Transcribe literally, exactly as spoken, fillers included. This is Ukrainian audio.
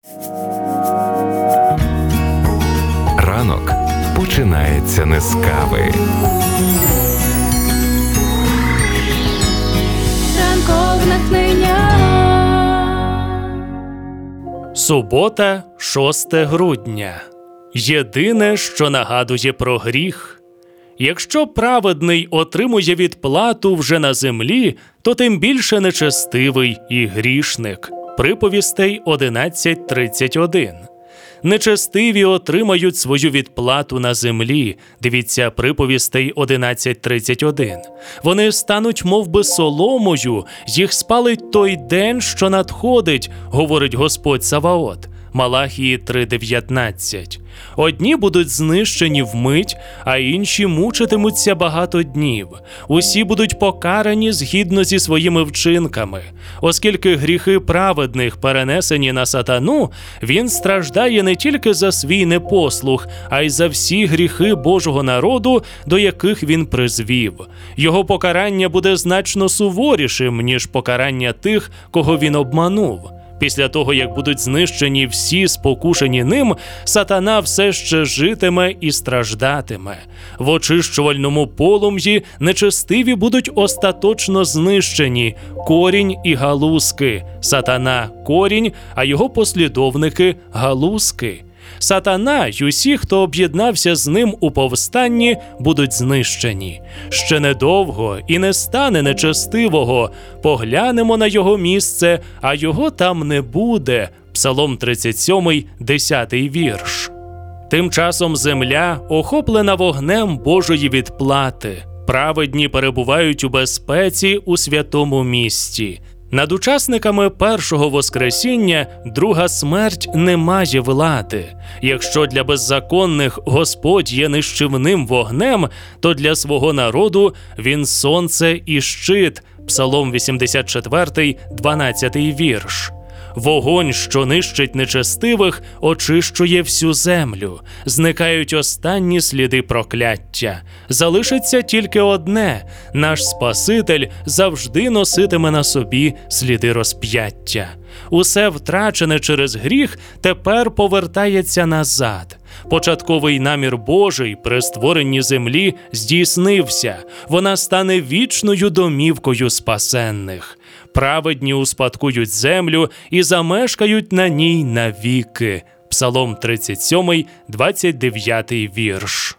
Ранок починається не з кави. Ранкове натхнення. Субота, шосте грудня. Єдине, що нагадує про гріх. Якщо праведний отримує відплату вже на землі, то тим більше нечестивий і грішник. Приповістей одинадцять тридцять один. Нечестиві отримають свою відплату на землі. Дивіться Приповістей одинадцять тридцять один. Вони стануть мов би соломою, їх спалить той день, що надходить, говорить Господь Саваот. Малахії три дев'ятнадцять. Одні будуть знищені вмить, а інші мучитимуться багато днів. Усі будуть покарані згідно зі своїми вчинками. Оскільки гріхи праведних перенесені на сатану, він страждає не тільки за свій непослух, а й за всі гріхи Божого народу, до яких він призвів. Його покарання буде значно суворішим, ніж покарання тих, кого він обманув. Після того, як будуть знищені всі спокушені ним, сатана все ще житиме і страждатиме. В очищувальному полум'ї нечестиві будуть остаточно знищені – корінь і галузки. Сатана – корінь, а його послідовники – галузки. Сатана й усі, хто об'єднався з ним у повстанні, будуть знищені. Ще недовго і не стане нечестивого. Поглянемо на його місце, а його там не буде. Псалом тридцять сьомий, десятий вірш. Тим часом земля охоплена вогнем Божої відплати. Праведні перебувають у безпеці у святому місті. Над учасниками першого воскресіння друга смерть не має влади. Якщо для беззаконних Господь є нищівним вогнем, то для свого народу він сонце і щит. Псалом вісімдесят четвертий, дванадцятий вірш. Вогонь, що нищить нечестивих, очищує всю землю. Зникають останні сліди прокляття. Залишиться тільки одне – наш Спаситель завжди носитиме на собі сліди розп'яття. Усе втрачене через гріх тепер повертається назад. Початковий намір Божий при створенні землі здійснився. Вона стане вічною домівкою спасенних. Праведні успадкують землю і замешкають на ній навіки. Псалом тридцять сьомий, двадцять дев'ятий вірш.